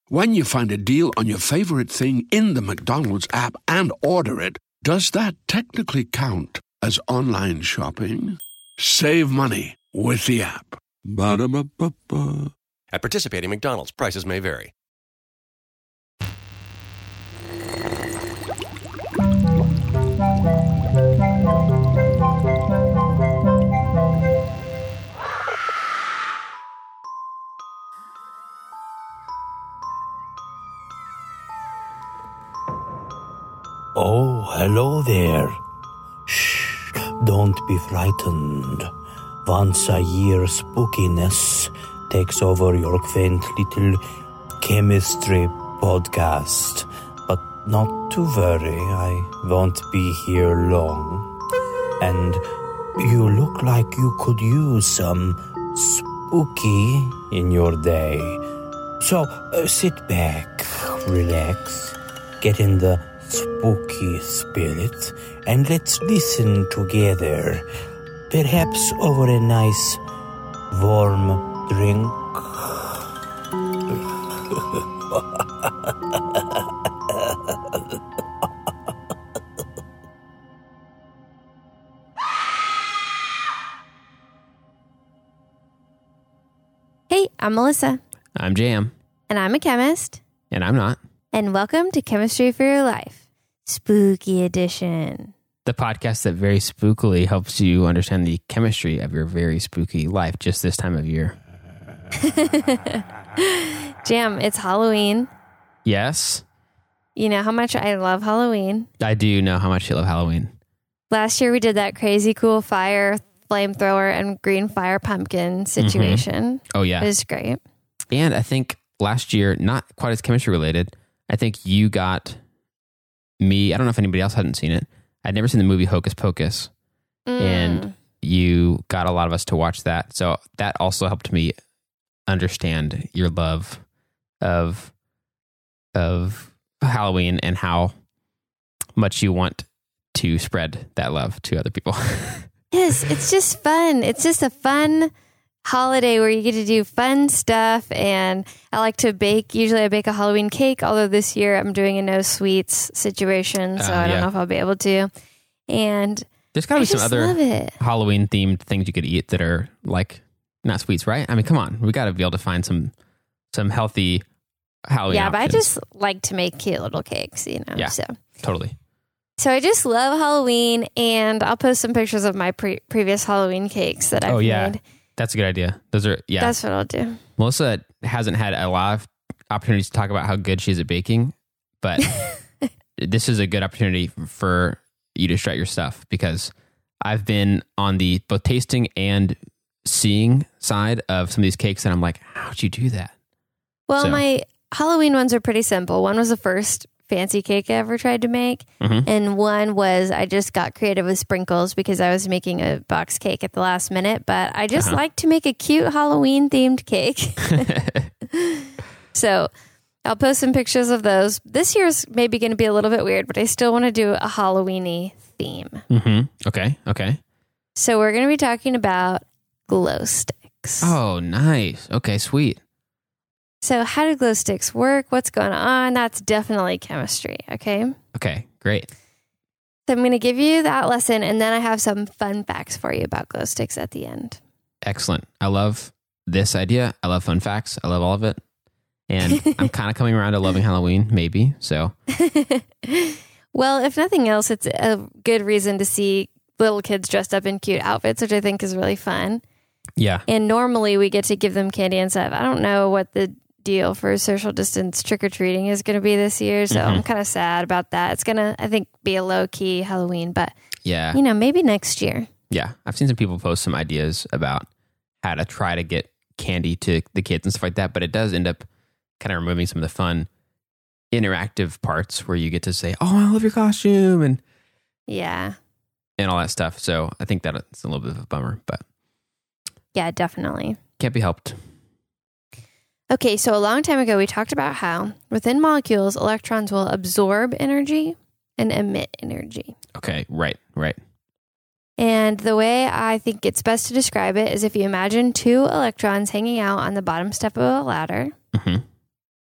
When you find a deal on your favorite thing in the McDonald's app and order it, does that technically count as online shopping? Save money with the app. Ba-da-ba-ba-ba. At participating McDonald's, prices may vary. Oh, hello there. Shh, don't be frightened. Once a year spookiness takes over your quaint little chemistry podcast. But not to worry, I won't be here long. And you look like you could use some spooky in your day. So sit back, relax, get in the spooky spirit, and let's listen together. Perhaps over a nice, warm drink. Hey, I'm Melissa. I'm Jam. And I'm a chemist. And I'm not. And welcome to Chemistry for Your Life, Spooky Edition. The podcast that very spookily helps you understand the chemistry of your very spooky life just this time of year. Jam, it's Halloween. Yes. You know how much I love Halloween. I do know how much you love Halloween. Last year we did that crazy cool fire flamethrower and green fire pumpkin situation. Oh, yeah. It was great. And I think last year, not quite as chemistry related, I think you got me, I don't know if anybody else hadn't seen it. I'd never seen the movie Hocus Pocus. And you got a lot of us to watch that. So that also helped me understand your love of Halloween and how much you want to spread that love to other people. Yes, it's just fun. It's just a fun holiday where you get to do fun stuff. And I like to bake. Usually I bake a Halloween cake, although this year I'm doing a no sweets situation. So I don't know if I'll be able to. And there's got to be some other Halloween themed things you could eat that are like not sweets, right? I mean, come on. We got to be able to find some healthy Halloween options. But I just like to make cute little cakes, you know? Yeah, so. Totally. So I just love Halloween, and I'll post some pictures of my previous Halloween cakes that I've made. That's a good idea. Those are, That's what I'll do. Melissa hasn't had a lot of opportunities to talk about how good she is at baking, but this is a good opportunity for you to try your stuff because I've been on the both tasting and seeing side of some of these cakes, and I'm like, how'd you do that? Well, my Halloween ones are pretty simple. One was the first fancy cake I ever tried to make. And one was I just got creative with sprinkles because I was making a box cake at the last minute, but I just like to make a cute Halloween themed cake. So I'll post some pictures of those. This year's maybe going to be a little bit weird, but I still want to do a Halloween-y theme. Okay. So we're going to be talking about glow sticks. Oh, nice. Okay, sweet. So how do glow sticks work? What's going on? That's definitely chemistry, okay? Okay, great. So I'm going to give you that lesson, and then I have some fun facts for you about glow sticks at the end. Excellent. I love this idea. I love fun facts. I love all of it. And I'm kind of coming around to loving Halloween, maybe. So, well, if nothing else, it's a good reason to see little kids dressed up in cute outfits, which I think is really fun. Yeah. And normally we get to give them candy and stuff. I don't know what the deal for social distance trick-or-treating is going to be this year, so I'm kind of sad about that. It's going to, I think, be a low-key Halloween, but yeah, you know, maybe next year. Yeah. I've seen some people post some ideas about how to try to get candy to the kids and stuff like that, but it does end up kind of removing some of the fun interactive parts where you get to say, oh, I love your costume and all that stuff. So I think that it's a little bit of a bummer, but yeah, definitely can't be helped. Okay, so a long time ago, we talked about how within molecules, electrons will absorb energy and emit energy. Okay, right. And the way I think it's best to describe it is if you imagine two electrons hanging out on the bottom step of a ladder.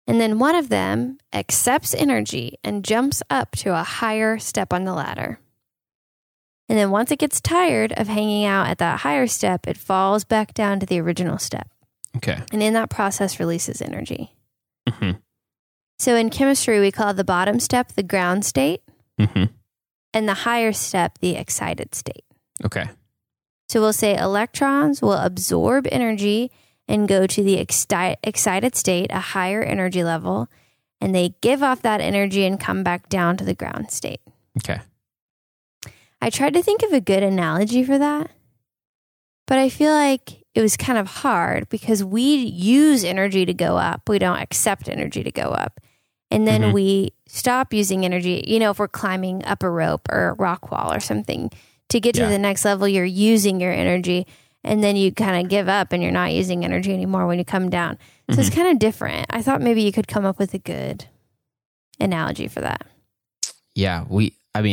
And then one of them accepts energy and jumps up to a higher step on the ladder. And then once it gets tired of hanging out at that higher step, it falls back down to the original step. Okay. And in that process releases energy. Mm-hmm. So in chemistry, we call the bottom step the ground state Mm-hmm. and the higher step the excited state. Okay. So we'll say electrons will absorb energy and go to the excited state, a higher energy level, and they give off that energy and come back down to the ground state. Okay. I tried to think of a good analogy for that, but I feel like it was kind of hard because we use energy to go up. We don't accept energy to go up. And then we stop using energy. You know, if we're climbing up a rope or a rock wall or something, to get to the next level, you're using your energy. And then you kind of give up and you're not using energy anymore when you come down. So it's kind of different. I thought maybe you could come up with a good analogy for that. Yeah. We've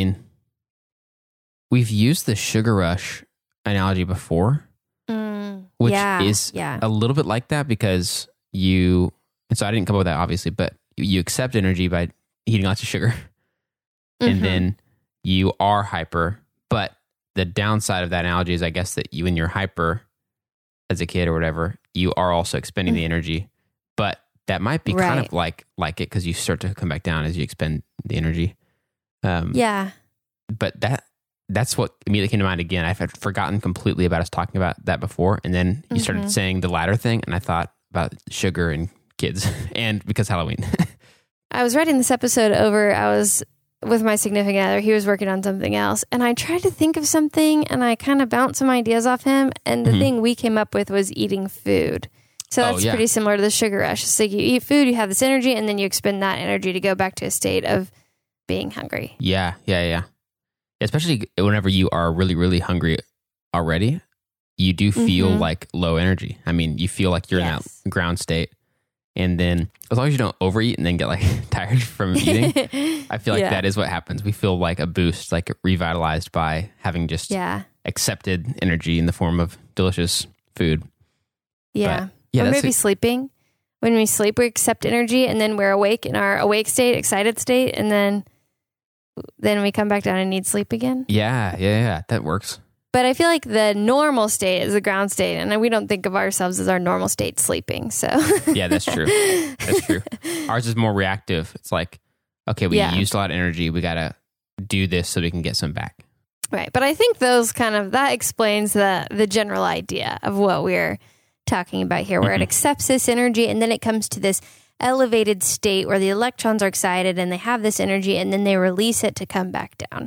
used the sugar rush analogy before, which is a little bit like that because and so I didn't come up with that obviously, but you accept energy by eating lots of sugar and then you are hyper, but the downside of that analogy is I guess that when you're hyper as a kid or whatever, you are also expending the energy, but that might be kind of like it because you start to come back down as you expend the energy. But that's what immediately came to mind again. I've forgotten completely about us talking about that before. And then you started saying the ladder thing and I thought about sugar and kids and because Halloween. I was writing this episode over, I was with my significant other, he was working on something else, and I tried to think of something, and I kind of bounced some ideas off him, and the thing we came up with was eating food. So that's pretty similar to the sugar rush. So you eat food, you have this energy, and then you expend that energy to go back to a state of being hungry. Yeah. Especially whenever you are really, really hungry already, you do feel like low energy. I mean, you feel like you're in that ground state. And then as long as you don't overeat and then get like tired from eating, I feel like that is what happens. We feel like a boost, like revitalized by having just accepted energy in the form of delicious food. Yeah. Or maybe sleeping. When we sleep, we accept energy and then we're awake in our awake state, excited state. And then we come back down and need sleep again. Yeah. That works. But I feel like the normal state is the ground state, and we don't think of ourselves as our normal state sleeping. So yeah, that's true. That's true. Ours is more reactive. It's like, okay, we used a lot of energy. We got to do this so we can get some back. Right. But I think that explains the general idea of what we're talking about here, where it accepts this energy, and then it comes to this elevated state where the electrons are excited and they have this energy, and then they release it to come back down.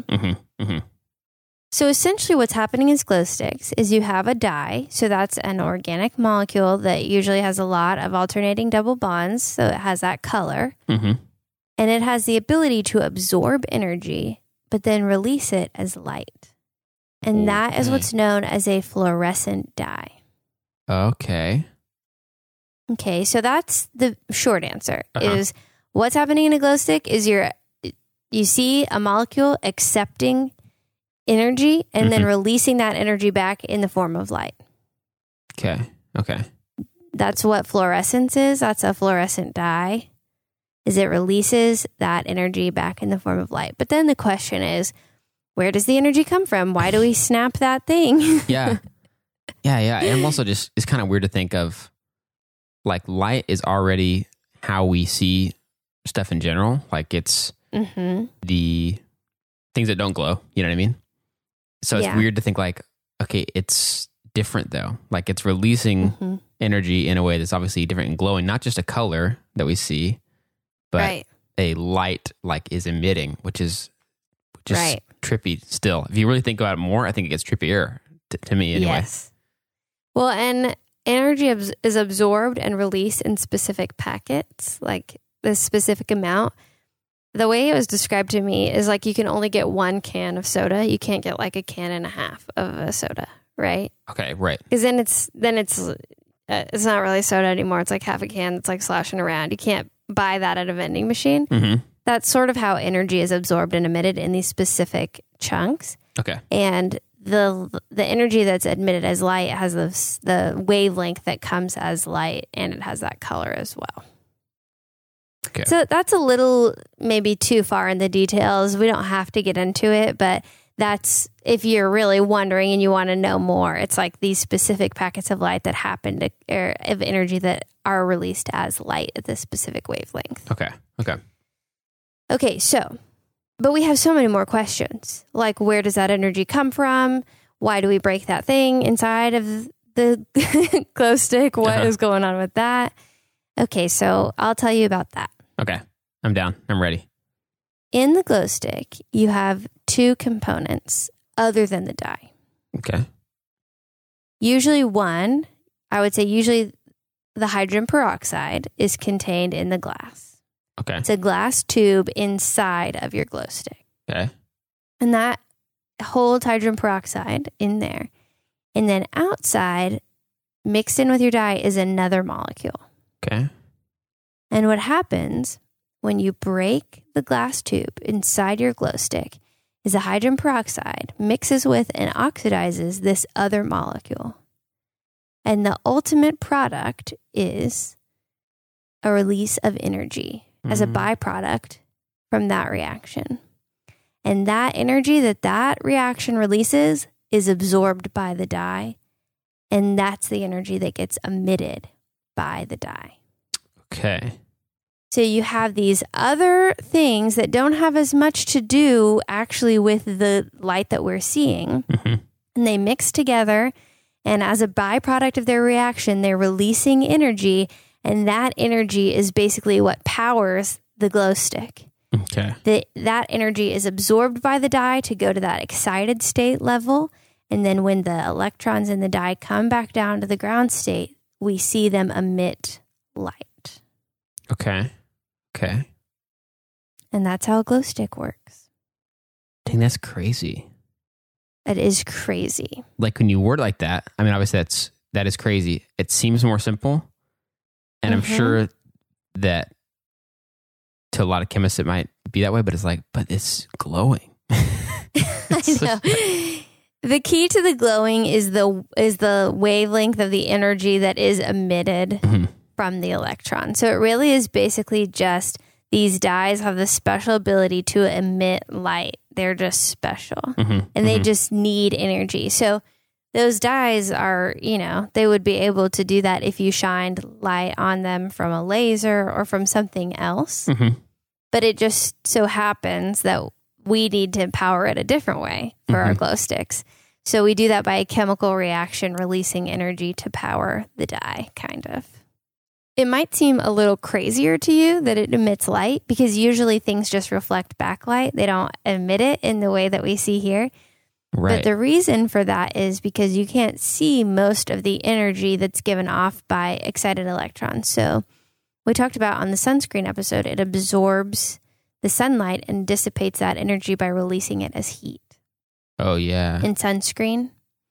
So essentially what's happening in glow sticks is you have a dye. So that's an organic molecule that usually has a lot of alternating double bonds. So it has that color. And it has the ability to absorb energy, but then release it as light. And that is what's known as a fluorescent dye. Okay, so that's the short answer is what's happening in a glow stick is you see a molecule accepting energy and then releasing that energy back in the form of light. Okay. That's what fluorescence is. That's a fluorescent dye. Is it releases that energy back in the form of light. But then the question is, where does the energy come from? Why do we snap that thing? Yeah. And also just, it's kind of weird to think of like light is already how we see stuff in general. Like it's the things that don't glow. You know what I mean? So it's weird to think like, okay, it's different though. Like it's releasing energy in a way that's obviously different and glowing, not just a color that we see, but a light like is emitting, which is just trippy still. If you really think about it more, I think it gets trippier to me anyway. Yes. Well, and energy is absorbed and released in specific packets, like this specific amount. The way it was described to me is like you can only get 1 can of soda. You can't get like a can and a half of a soda, right? Okay, right. Because then it's not really soda anymore. It's like half a can. It's like sloshing around. You can't buy that at a vending machine. That's sort of how energy is absorbed and emitted in these specific chunks. Okay. And the energy that's emitted as light has the wavelength that comes as light, and it has that color as well. Okay. So that's a little maybe too far in the details. We don't have to get into it, but that's if you're really wondering and you want to know more. It's like these specific packets of light that happen to, or of energy that are released as light at this specific wavelength. Okay. Okay, so, but we have so many more questions. Like, where does that energy come from? Why do we break that thing inside of the glow stick? What is going on with that? Okay, so I'll tell you about that. Okay. I'm down. I'm ready. In the glow stick, you have two components other than the dye. Okay. Usually one, I would say usually the hydrogen peroxide is contained in the glass. Okay. It's a glass tube inside of your glow stick. Okay. And that holds hydrogen peroxide in there. And then outside, mixed in with your dye, is another molecule. Okay. And what happens when you break the glass tube inside your glow stick is the hydrogen peroxide mixes with and oxidizes this other molecule. And the ultimate product is a release of energy as a byproduct from that reaction. And that energy that reaction releases is absorbed by the dye. And that's the energy that gets emitted by the dye. Okay. So you have these other things that don't have as much to do actually with the light that we're seeing. Mm-hmm. And they mix together. And as a byproduct of their reaction, they're releasing energy. And that energy is basically what powers the glow stick. Okay. That energy is absorbed by the dye to go to that excited state level. And then when the electrons in the dye come back down to the ground state, we see them emit light. Okay. And that's how a glow stick works. Dang, that's crazy. It is crazy. Like when you word like that, I mean, obviously that is crazy. It seems more simple. And I'm sure that to a lot of chemists it might be that way, but it's glowing. I know. The key to the glowing is the wavelength of the energy that is emitted from the electron. So it really is basically just these dyes have the special ability to emit light. They're just special. And they just need energy. So those dyes are, they would be able to do that if you shined light on them from a laser or from something else. But it just so happens that we need to power it a different way for our glow sticks. So we do that by a chemical reaction, releasing energy to power the dye, kind of. It might seem a little crazier to you that it emits light because usually things just reflect backlight. They don't emit it in the way that we see here. Right. But the reason for that is because you can't see most of the energy that's given off by excited electrons. So we talked about on the sunscreen episode, it absorbs the sunlight and dissipates that energy by releasing it as heat. Oh, yeah. In sunscreen.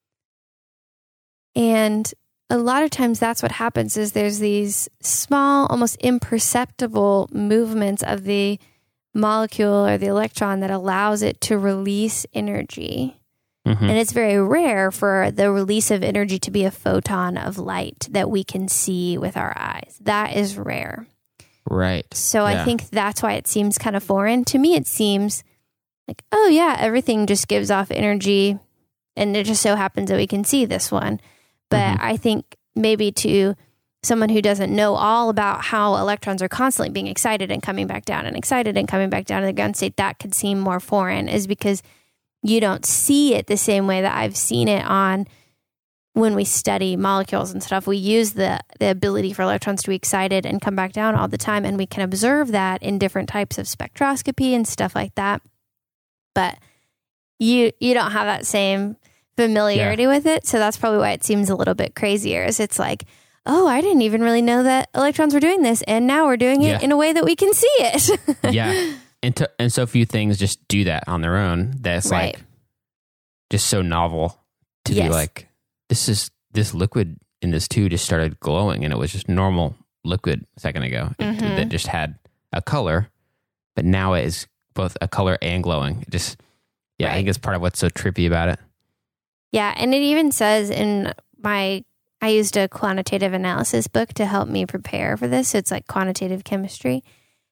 And a lot of times that's what happens is there's these small, almost imperceptible movements of the molecule or the electron that allows it to release energy. And it's very rare for the release of energy to be a photon of light that we can see with our eyes. That is rare. Right. So I think that's why it seems kind of foreign. To me, it seems like, oh yeah, everything just gives off energy and it just so happens that we can see this one. But I think maybe to someone who doesn't know all about how electrons are constantly being excited and coming back down and excited and coming back down to the ground state, that could seem more foreign is because you don't see it the same way that I've seen it on when we study molecules and stuff. We use the ability for electrons to be excited and come back down all the time. And we can observe that in different types of spectroscopy and stuff like that. But you don't have that same familiarity with it. So that's probably why it seems a little bit crazier is it's like, oh, I didn't even really know that electrons were doing this. And now we're doing it in a way that we can see it. Yeah. And so few things just do that on their own. That's like just so novel to be like, this liquid in this tube just started glowing and it was just normal liquid a second ago that just had a color, but now it is both a color and glowing. It just, I think it's part of what's so trippy about it. Yeah. And it even says I used a quantitative analysis book to help me prepare for this. So it's like quantitative chemistry.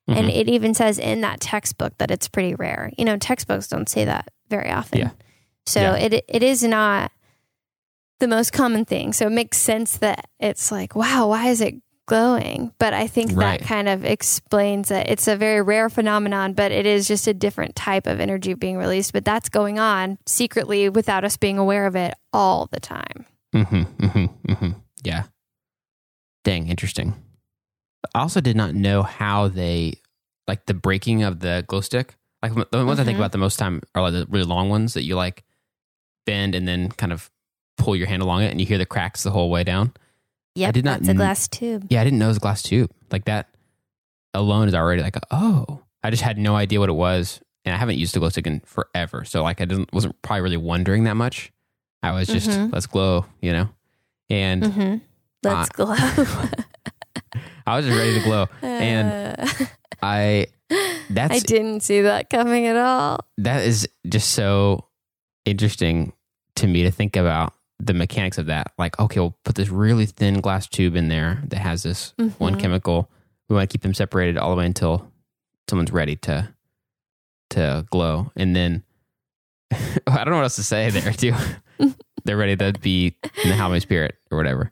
And it even says in that textbook that it's pretty rare. You know, textbooks don't say that very often. Yeah. So it is not the most common thing. So it makes sense that it's like, wow, why is it glowing? But I think that kind of explains that it's a very rare phenomenon, but it is just a different type of energy being released. But that's going on secretly without us being aware of it all the time. Yeah. Dang, interesting. I also did not know how they, like the breaking of the glow stick. Like the ones I think about the most time are like the really long ones that you like bend and then kind of pull your hand along it and you hear the cracks the whole way down. Yep, I did not that's a glass tube. Yeah, I didn't know it was a glass tube. Like that alone is already like, oh, I just had no idea what it was. And I haven't used a glow stick in forever. So like wasn't probably really wondering that much. I was just, let's glow, you know? And let's glow. I was just ready to glow. And I didn't see that coming at all. That is just so interesting to me to think about the mechanics of that. Like, okay, we'll put this really thin glass tube in there that has this one chemical. We want to keep them separated all the way until someone's ready to glow. And then I don't know what else to say there too. They're ready to be in the Halloween spirit or whatever.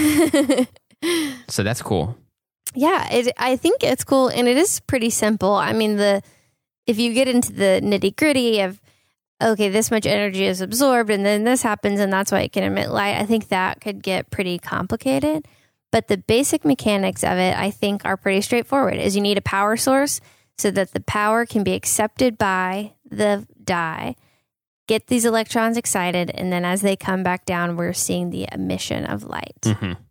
So that's cool. Yeah, I think it's cool, and it is pretty simple. I mean, if you get into the nitty gritty of, okay, this much energy is absorbed, and then this happens, and that's why it can emit light, I think that could get pretty complicated. But the basic mechanics of it, I think, are pretty straightforward. Is you need a power source so that the power can be accepted by the dye, get these electrons excited, and then as they come back down, we're seeing the emission of light.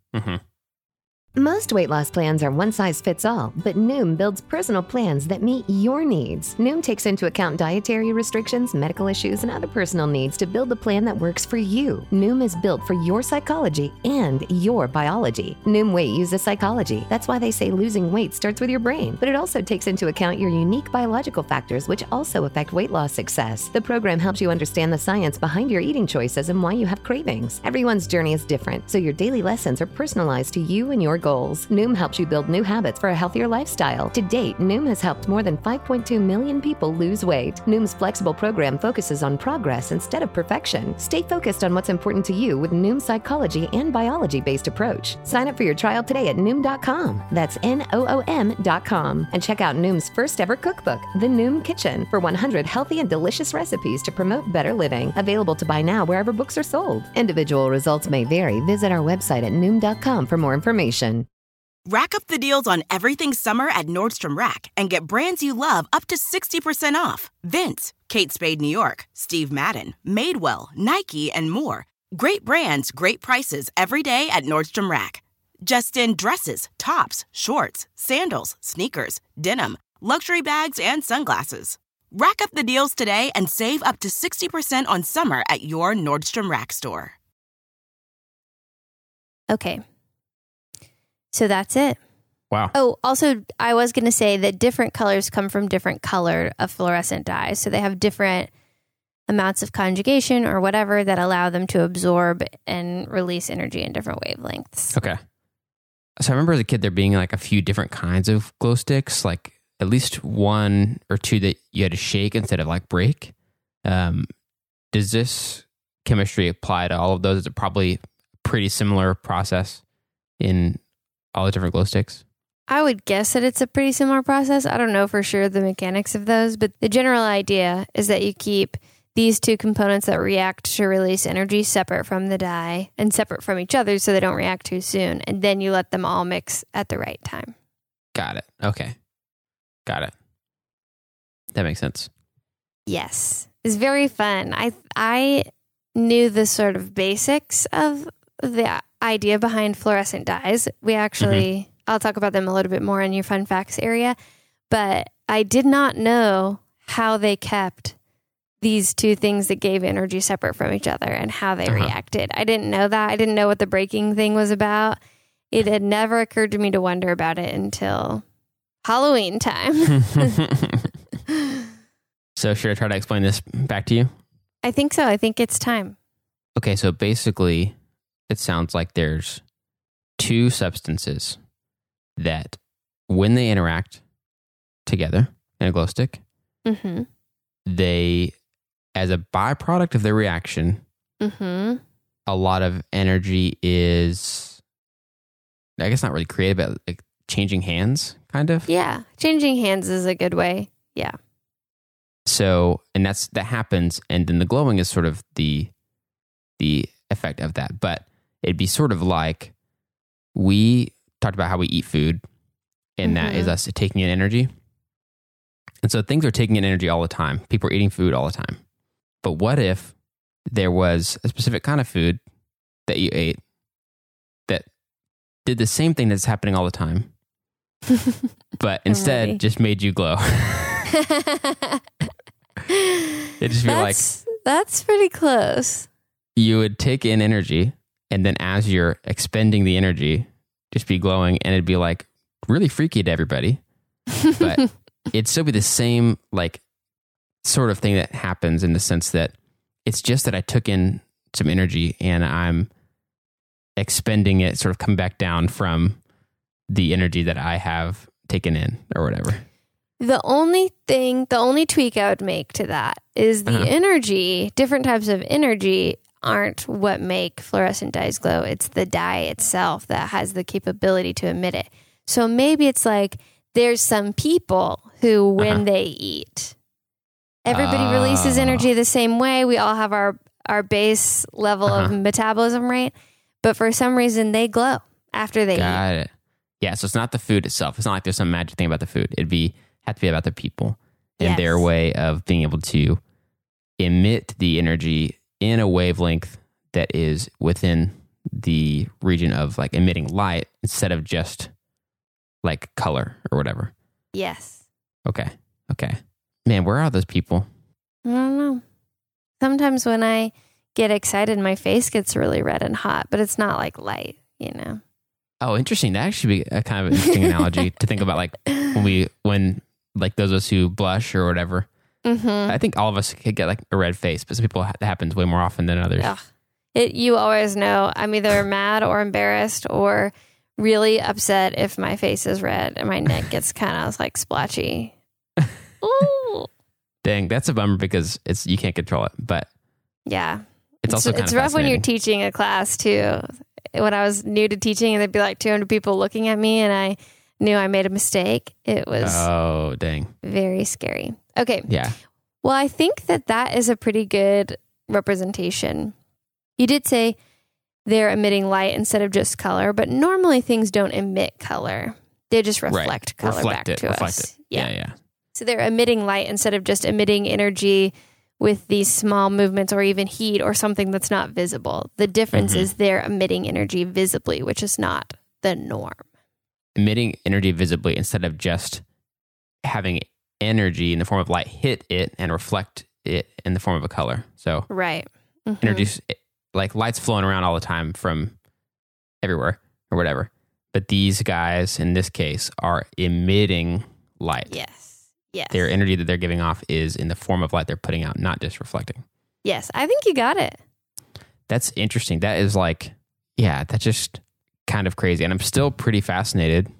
Most weight loss plans are one size fits all, but Noom builds personal plans that meet your needs. Noom takes into account dietary restrictions, medical issues, and other personal needs to build a plan that works for you. Noom is built for your psychology and your biology. Noom Weight uses psychology. That's why they say losing weight starts with your brain. But it also takes into account your unique biological factors, which also affect weight loss success. The program helps you understand the science behind your eating choices and why you have cravings. Everyone's journey is different, so your daily lessons are personalized to you and your goals. Noom helps you build new habits for a healthier lifestyle. To date, Noom has helped more than 5.2 million people lose weight. Noom's flexible program focuses on progress instead of perfection. Stay focused on what's important to you with Noom's psychology and biology-based approach. Sign up for your trial today at Noom.com. That's Noom.com. And check out Noom's first ever cookbook, The Noom Kitchen, for 100 healthy and delicious recipes to promote better living. Available to buy now wherever books are sold. Individual results may vary. Visit our website at Noom.com for more information. Rack up the deals on everything summer at Nordstrom Rack and get brands you love up to 60% off. Vince, Kate Spade New York, Steve Madden, Madewell, Nike, and more. Great brands, great prices every day at Nordstrom Rack. Just in dresses, tops, shorts, sandals, sneakers, denim, luxury bags, and sunglasses. Rack up the deals today and save up to 60% on summer at your Nordstrom Rack store. Okay. So that's it. Wow. Oh, also, I was going to say that different colors come from different color of fluorescent dyes. So they have different amounts of conjugation or whatever that allow them to absorb and release energy in different wavelengths. Okay. So I remember as a kid there being like a few different kinds of glow sticks, like at least one or two that you had to shake instead of like break. Does this chemistry apply to all of those? Is it probably a pretty similar process in all the different glow sticks? I would guess that it's a pretty similar process. I don't know for sure the mechanics of those, but the general idea is that you keep these two components that react to release energy separate from the dye and separate from each other so they don't react too soon. And then you let them all mix at the right time. Got it. Okay. Got it. That makes sense. Yes. It's very fun. I knew the sort of basics of the idea behind fluorescent dyes. We actually, I'll talk about them a little bit more in your fun facts area, but I did not know how they kept these two things that gave energy separate from each other and how they reacted. I didn't know that. I didn't know what the breaking thing was about. It had never occurred to me to wonder about it until Halloween time. So should I try to explain this back to you? I think so. I think it's time. Okay, so basically it sounds like there's two substances that when they interact, together in a glow stick. Mm-hmm. They, as a byproduct of their reaction, Mm-hmm. a lot of energy is, I guess not really created, but like changing hands, kind of. Yeah. Changing hands is a good way. Yeah. So, and that happens, and then the glowing is sort of the effect of that. But it'd be sort of like we talked about how we eat food, and that is us taking in energy. And so things are taking in energy all the time. People are eating food all the time. But what if there was a specific kind of food that you ate that did the same thing that's happening all the time, but instead just made you glow? It'd just be that's pretty close. You would take in energy, and then as you're expending the energy, just be glowing, and it'd be like really freaky to everybody. But it'd still be the same like sort of thing that happens in the sense that it's just that I took in some energy and I'm expending it, sort of come back down from the energy that I have taken in or whatever. The only tweak I would make to that is the energy, different types of energy aren't what make fluorescent dyes glow. It's the dye itself that has the capability to emit it. So maybe it's like there's some people who, when they eat, everybody releases energy the same way. We all have our base level of metabolism rate, but for some reason they glow after they eat. Got it. Yeah, so it's not the food itself. It's not like there's some magic thing about the food. Have to be about the people and their way of being able to emit the energy in a wavelength that is within the region of like emitting light instead of just like color or whatever. Yes. Okay. Man, where are those people? I don't know. Sometimes when I get excited, my face gets really red and hot, but it's not like light, you know? Oh, interesting. That actually be a kind of interesting analogy to think about, like when like those of us who blush or whatever. I think all of us could get like a red face, but some people that happens way more often than others. Ugh. You always know I'm either mad or embarrassed or really upset if my face is red and my neck gets kind of like splotchy. Ooh. Dang, that's a bummer because you can't control it. But yeah, it's also kind of rough when you're fascinating. teaching a class too. When I was new to teaching, and there'd be like 200 people looking at me, and I knew I made a mistake. It was very scary. Okay. Yeah. Well, I think that is a pretty good representation. You did say they're emitting light instead of just color, but normally things don't emit color. They just reflect color back to us. Yeah. So they're emitting light instead of just emitting energy with these small movements or even heat or something that's not visible. The difference is they're emitting energy visibly, which is not the norm. Emitting energy visibly instead of just having energy in the form of light hit it and reflect it in the form of a color. So right. Energy, like light's flowing around all the time from everywhere or whatever. But these guys in this case are emitting light. Yes. Their energy that they're giving off is in the form of light they're putting out, not just reflecting. Yes, I think you got it. That's interesting. That is like, yeah, that's just kind of crazy. And I'm still pretty fascinated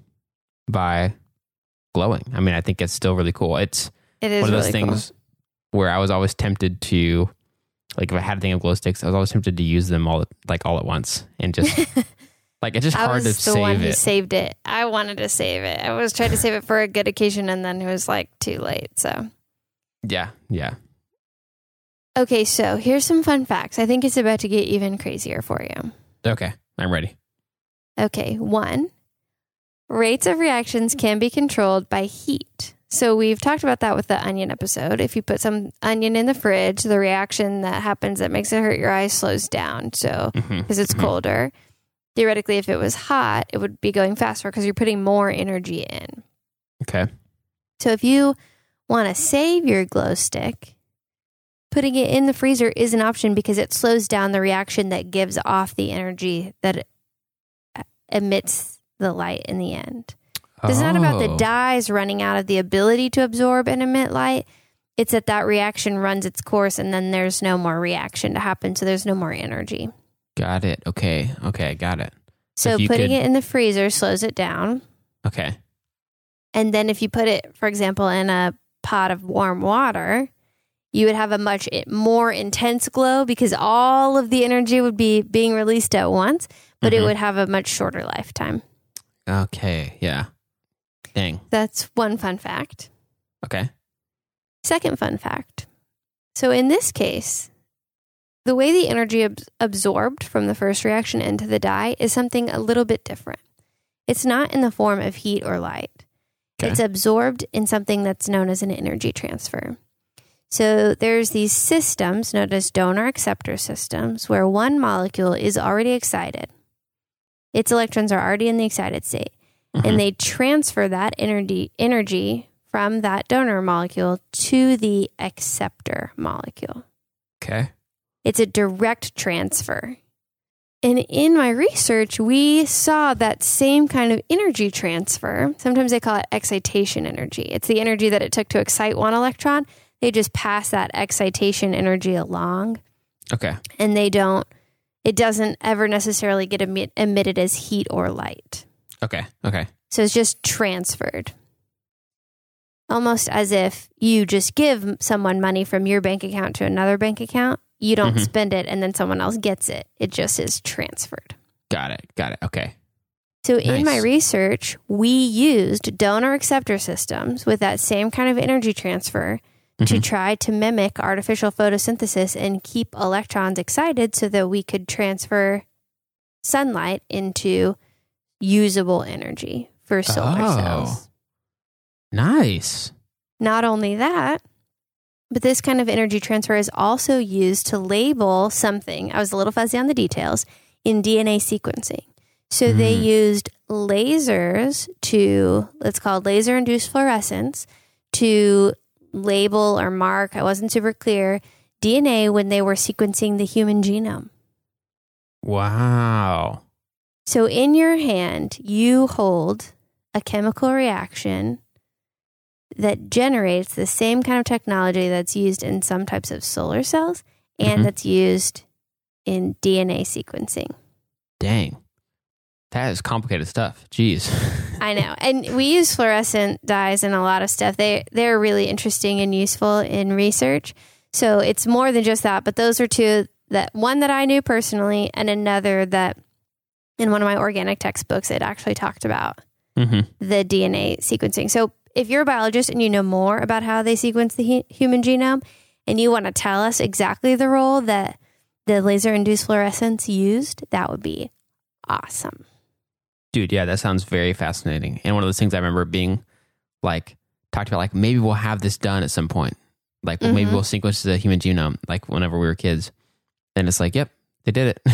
by glowing. I mean, I think it's still really cool. It is one of those really things where I was always tempted to, like if I had a thing of glow sticks, I was always tempted to use them all at once and just... Like, it's just hard to save it. I was the one who saved it. I wanted to save it. I was trying to save it for a good occasion, and then it was, like, too late, so. Yeah. Okay, so here's some fun facts. I think it's about to get even crazier for you. Okay, I'm ready. Okay, 1, rates of reactions can be controlled by heat. So we've talked about that with the onion episode. If you put some onion in the fridge, the reaction that happens that makes it hurt your eyes slows down, so because it's colder. Theoretically, if it was hot, it would be going faster because you're putting more energy in. Okay. So if you want to save your glow stick, putting it in the freezer is an option because it slows down the reaction that gives off the energy that emits the light in the end. It's not about the dyes running out of the ability to absorb and emit light. It's that reaction runs its course and then there's no more reaction to happen, so there's no more energy. Got it. Okay, got it. So putting it in the freezer slows it down. Okay. And then if you put it, for example, in a pot of warm water, you would have a much more intense glow because all of the energy would be being released at once, but it would have a much shorter lifetime. Okay. Yeah. Dang. That's one fun fact. Okay. Second fun fact. So in this case, the way the energy absorbed from the first reaction into the dye is something a little bit different. It's not in the form of heat or light. Okay. It's absorbed in something that's known as an energy transfer. So there's these systems known as donor-acceptor systems where one molecule is already excited. Its electrons are already in the excited state. And they transfer that energy from that donor molecule to the acceptor molecule. Okay. It's a direct transfer. And in my research, we saw that same kind of energy transfer. Sometimes they call it excitation energy. It's the energy that it took to excite one electron. They just pass that excitation energy along. Okay. And it doesn't ever necessarily get emitted as heat or light. Okay. Okay. So it's just transferred. Almost as if you just give someone money from your bank account to another bank account. You don't spend it and then someone else gets it. It just is transferred. Got it. Okay. So in my research, we used donor acceptor systems with that same kind of energy transfer to try to mimic artificial photosynthesis and keep electrons excited so that we could transfer sunlight into usable energy for solar cells. Nice. Not only that, but this kind of energy transfer is also used to label something. I was a little fuzzy on the details in DNA sequencing. So they used lasers it's called laser-induced fluorescence, to label or mark, I wasn't super clear, DNA when they were sequencing the human genome. Wow. So in your hand, you hold a chemical reaction that generates the same kind of technology that's used in some types of solar cells and that's used in DNA sequencing. Dang. That is complicated stuff. Jeez. I know. And we use fluorescent dyes in a lot of stuff. They're really interesting and useful in research. So it's more than just that, but those are two, one that I knew personally and another that in one of my organic textbooks, it actually talked about the DNA sequencing. So if you're a biologist and you know more about how they sequence the human genome and you want to tell us exactly the role that the laser-induced fluorescence used, that would be awesome. Dude, yeah, that sounds very fascinating. And one of those things I remember being talked about, maybe we'll have this done at some point. Maybe we'll sequence the human genome, whenever we were kids. And it's yep, they did it.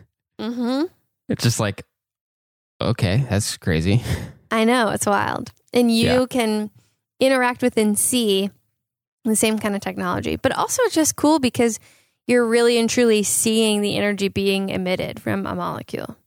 It's just okay, that's crazy. I know, it's wild. And you can interact with and see the same kind of technology. But also it's just cool because you're really and truly seeing the energy being emitted from a molecule.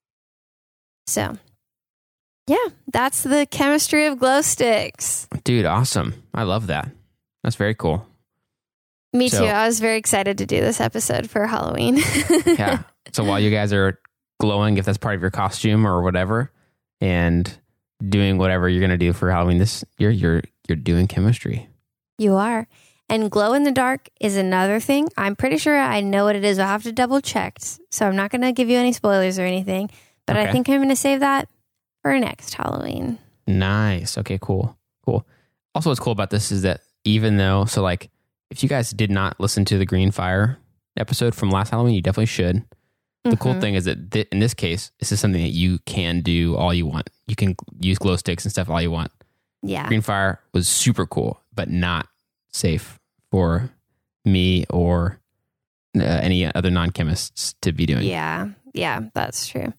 So, yeah, that's the chemistry of glow sticks. Dude, awesome. I love that. That's very cool. Me too. I was very excited to do this episode for Halloween. Yeah. So while you guys are glowing, if that's part of your costume or whatever, and doing whatever you're going to do for Halloween this year, you're doing chemistry. You are. And glow in the dark is another thing. I'm pretty sure I know what it is. I'll have to double check. So I'm not going to give you any spoilers or anything. But I think I'm going to save that for next Halloween. Nice. Okay, cool. Also, what's cool about this is that even though, if you guys did not listen to the Green Fire episode from last Halloween, you definitely should. The cool thing is that in this case, this is something that you can do all you want. You can use glow sticks and stuff all you want. Yeah. Green Fire was super cool, but not safe for me or any other non-chemists to be doing. Yeah, that's true.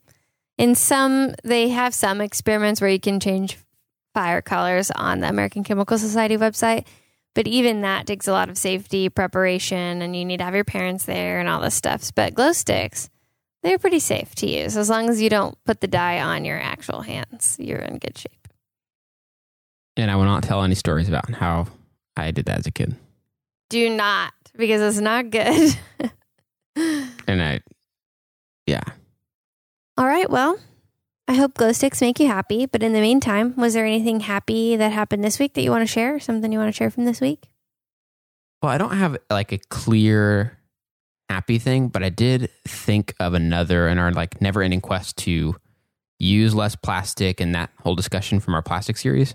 They have some experiments where you can change fire colors on the American Chemical Society website, but even that takes a lot of safety preparation and you need to have your parents there and all this stuff. But glow sticks, they're pretty safe to use. As long as you don't put the dye on your actual hands, you're in good shape. And I will not tell any stories about how I did that as a kid. Do not, because it's not good. And yeah. All right, well, I hope glow sticks make you happy. But in the meantime, was there anything happy that happened this week that you want to share? Something you want to share from this week? Well, I don't have like a clear happy thing, but I did think of another in our like never ending quest to use less plastic and that whole discussion from our plastic series.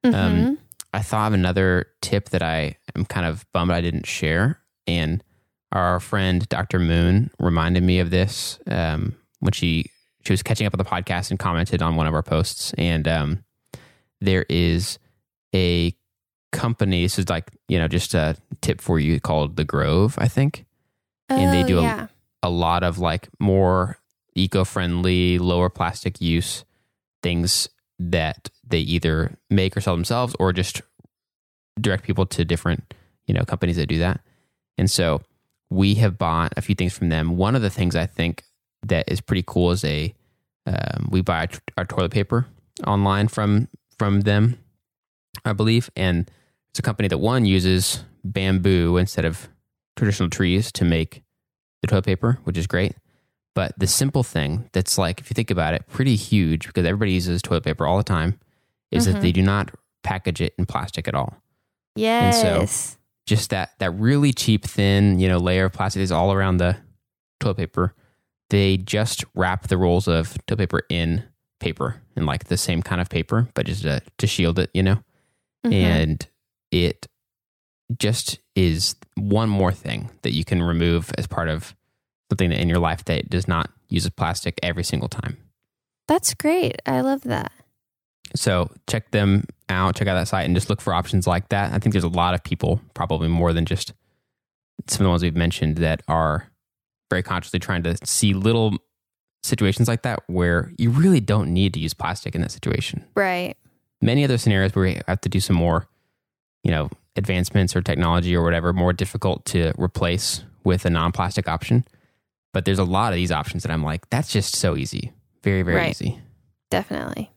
I thought of another tip that I am kind of bummed I didn't share. And our friend Dr. Moon reminded me of this when she was catching up on the podcast and commented on one of our posts. And there is a company, this is like, just a tip for you, called The Grove, I think. And they do a lot of like more eco-friendly, lower plastic use things that they either make or sell themselves or just direct people to different, companies that do that. And so we have bought a few things from them. One of the things I think that is pretty cool is we buy our toilet paper online from them, I believe. And it's a company that uses bamboo instead of traditional trees to make the toilet paper, which is great. But the simple thing that's like, if you think about it, pretty huge, because everybody uses toilet paper all the time, is that they do not package it in plastic at all. Yes. And so just that really cheap, thin, layer of plastic is all around the toilet paper. They just wrap the rolls of toilet paper in paper, in like the same kind of paper, but just to shield it, And it just is one more thing that you can remove as part of something in your life that does not use plastic every single time. That's great. I love that. So check them out, check out that site, and just look for options like that. I think there's a lot of people, probably more than just some of the ones we've mentioned, that are very consciously trying to see little situations like that where you really don't need to use plastic in that situation. Right. Many other scenarios where we have to do some more, advancements or technology or whatever, more difficult to replace with a non-plastic option. But there's a lot of these options that I'm like, that's just so easy. Very, very easy. Definitely.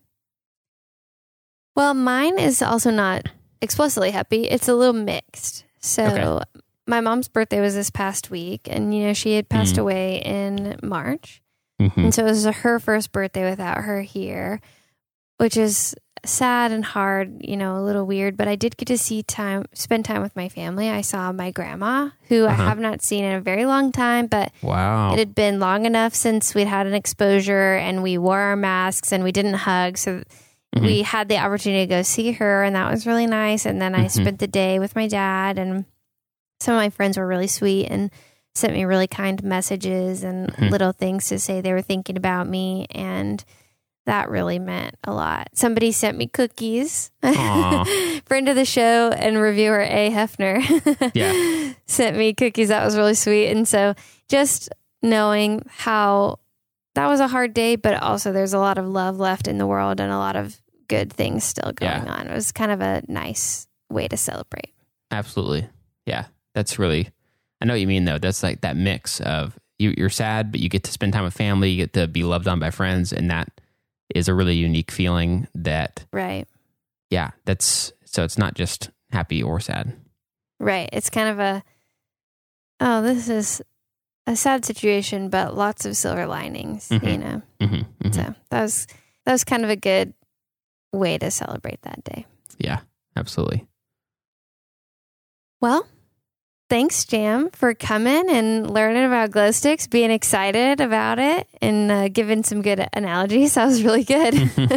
Well, mine is also not explicitly happy. It's a little mixed. So my mom's birthday was this past week, and, she had passed away in March. And so it was her first birthday without her here, which is sad and hard, a little weird, but I did get to spend time with my family. I saw my grandma, who I have not seen in a very long time, but it had been long enough since we'd had an exposure and we wore our masks and we didn't hug. So we had the opportunity to go see her, and that was really nice. And then I spent the day with my dad, and some of my friends were really sweet and sent me really kind messages and little things to say they were thinking about me. And that really meant a lot. Somebody sent me cookies. Friend of the show and reviewer A. Hefner sent me cookies. That was really sweet. And so just knowing how that was a hard day, but also there's a lot of love left in the world and a lot of good things still going on. It was kind of a nice way to celebrate. Absolutely. Yeah. That's really, I know what you mean though. That's like that mix of you're sad, but you get to spend time with family, you get to be loved on by friends, and that is a really unique feeling that, so it's not just happy or sad. Right. It's kind of this is a sad situation, but lots of silver linings, So that was kind of a good way to celebrate that day. Yeah, absolutely. Well, thanks, Jam, for coming and learning about glow sticks, being excited about it, and giving some good analogies. That was really good.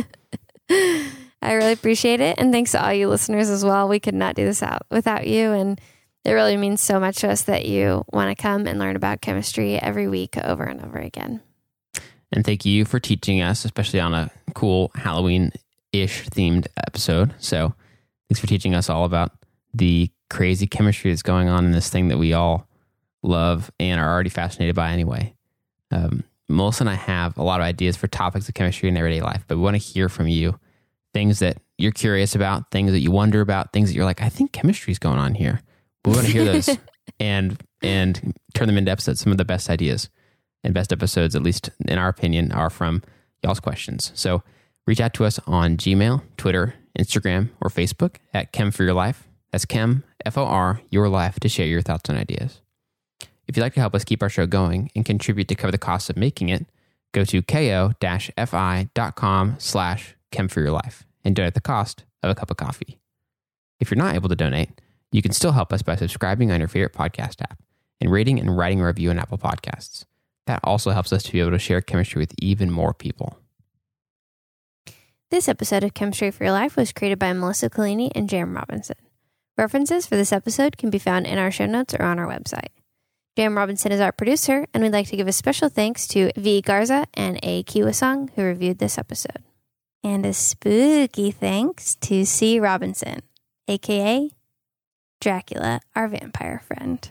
I really appreciate it. And thanks to all you listeners as well. We could not do this without you. And it really means so much to us that you want to come and learn about chemistry every week over and over again. And thank you for teaching us, especially on a cool Halloween-ish themed episode. So thanks for teaching us all about the crazy chemistry that's going on in this thing that we all love and are already fascinated by anyway. Melissa and I have a lot of ideas for topics of chemistry in everyday life, but we want to hear from you. Things that you're curious about, things that you wonder about, things that you're like, I think chemistry is going on here. We want to hear those and turn them into episodes. Some of the best ideas and best episodes, at least in our opinion, are from y'all's questions. So reach out to us on Gmail, Twitter, Instagram, or Facebook at Chem for Your Life. That's Chem, F-O-R, Your Life, to share your thoughts and ideas. If you'd like to help us keep our show going and contribute to cover the costs of making it, Go to ko-fi.com/chemforyourlife and donate the cost of a cup of coffee. If you're not able to donate, you can still help us by subscribing on your favorite podcast app and rating and writing a review on Apple Podcasts. That also helps us to be able to share chemistry with even more people. This episode of Chemistry for Your Life was created by Melissa Collini and Jerem Robinson. References for this episode can be found in our show notes or on our website. Jerem Robinson is our producer, and we'd like to give a special thanks to V. Garza and A. Kiwasong, who reviewed this episode. And a spooky thanks to C. Robinson, a.k.a. Dracula, our vampire friend.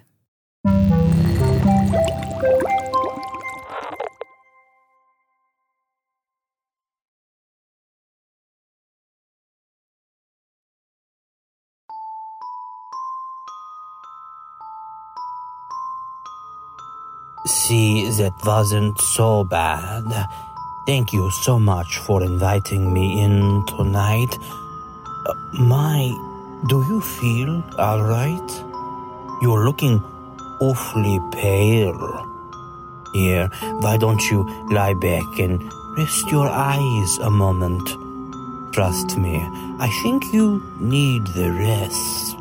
See, that wasn't so bad. Thank you so much for inviting me in tonight. Do you feel all right? You're looking awfully pale. Here, why don't you lie back and rest your eyes a moment? Trust me, I think you need the rest.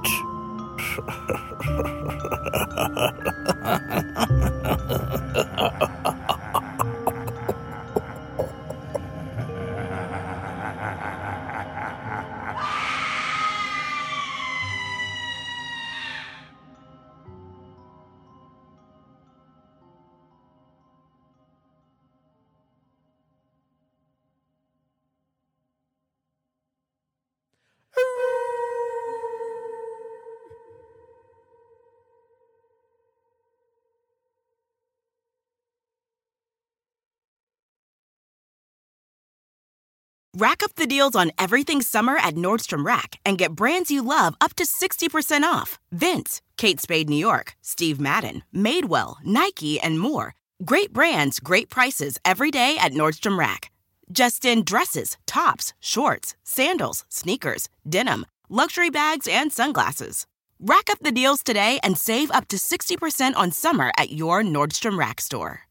Rack up the deals on everything summer at Nordstrom Rack and get brands you love up to 60% off. Vince, Kate Spade New York, Steve Madden, Madewell, Nike, and more. Great brands, great prices every day at Nordstrom Rack. Just in dresses, tops, shorts, sandals, sneakers, denim, luxury bags, and sunglasses. Rack up the deals today and save up to 60% on summer at your Nordstrom Rack store.